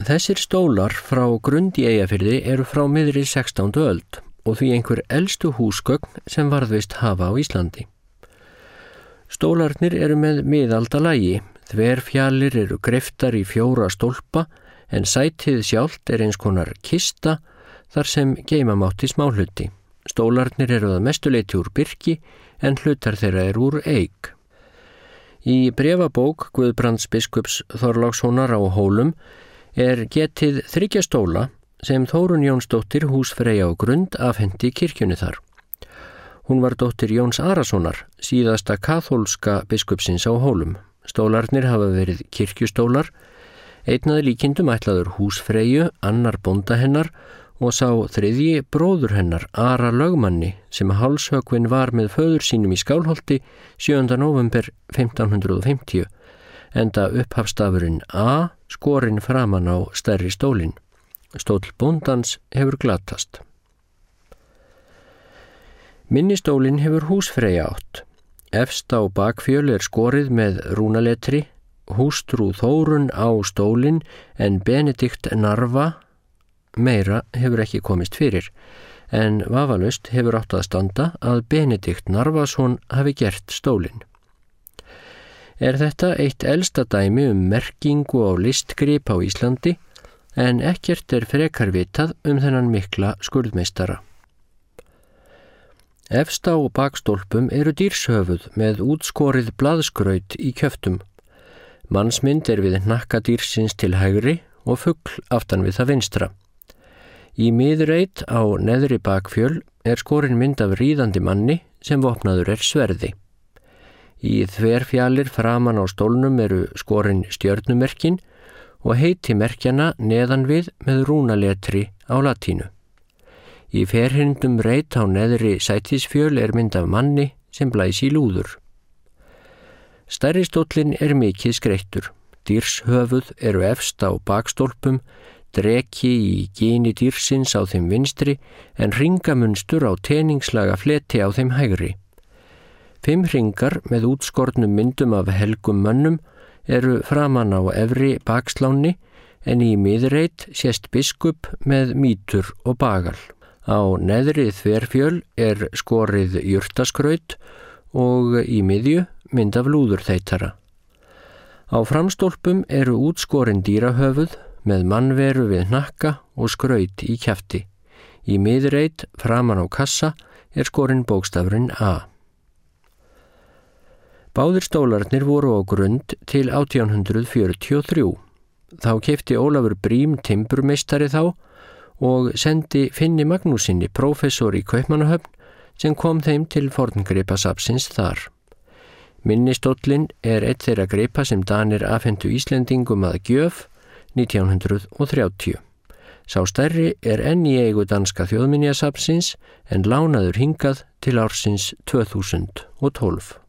Þessir stólar frá Grund í Eyjafirði eru frá miðri 16. öld og því einhver elstu húsgögn sem varðveist hafa á Íslandi. Stólarnir eru með miðaldalagi, þverfjalir eru greiftar í 4 stólpa en sætið sjálft er eins konar kista þar sem geyma mátti smáhluti. Stólarnir eru að mestu leyti úr birki en hlutar þeirra er úr eik. Í bréfabók Guðbrands biskups Þorlákssonar á Hólum er getið 3 stóla sem Þórunn Jónsdóttir húsfreyja á Grund afhenti kirkjunni þar. Hún var dóttir Jóns Arasonar, síðasta kaþólska biskupsins á Hólum. Stólarnir hafa verið kirkjustólar, einn að líkindum ætlaður húsfreyju, annar bónda hennar og sá 3. bróður hennar, Ara lögmanni, sem hálshöggvinn var með föður sínum í Skálholti 7. nóvember 1550, enda upphafstafurinn A skorinn framan á stærri stólinn. Stóll bóndans hefur glatast. Minni stólinn hefur húsfreyja átt. Efst á bakfjöl er skorið með rúnaletri, hústrú Þórunn á stólinn en Benedikt Narva meira hefur ekki komist fyrir, en vafalaust hefur átt að standa að Benedikt Narvason hafi gert stólinn. Er þetta eitt elsta dæmi merkingu á listgrip á Íslandi, en ekkert er frekar vitað þennan mikla skurðmeistara. Efst á bakstólpum eru dýrshöfuð með útskorið blaðskraut í kjöftum. Mannsmynd er við hnakka dýrsins til hægri og fugl aftan við það vinstra. Í miðreit á neðri bakfjöl er skorin mynd af ríðandi manni sem vopnaður er sverði. Í þverfjalir framan á stólnum eru skorin stjörnumerkin og heiti merkjana neðan við með rúnaletri á latínu. Í ferhyrndum reit á neðri sætisfjöl er mynd af manni sem blæs í lúður. Stærri stóllinn er mikið skreittur. Dýrshöfuð eru efst á bakstólpum, dreki í gini dýrsins á þeim vinstri en hringamunstur á teningslaga fleti á þeim hægri. 5 hringar með útskornum myndum af helgum mönnum eru framan á efri baksláni en í miðreit sést biskup með mítur og bagal. Á neðri þverfjöl er skorið jurtaskraut og í miðju mynd af lúðurþeytara. Á framstólpum eru útskorin dýrahöfuð með mannveru við hnakka og skraut í kjafti. Í miðreit framan á kassa er skorin bókstafurinn A. Báðir stólarnir voru á Grund til 1843. Þá keypti Ólafur Brím timburmeistari þá og sendi Finni Magnúsinni, prófessor í Kaupmannahöfn, sem kom þeim til forngripasafnsins þar. Minnistóllinn er einn þeirra gripa sem Danir afhentu Íslendingum að gjöf 1930. Sá stærri er enn í eigu danska þjóðminjasafnsins en lánaður hingað til ársins 2012.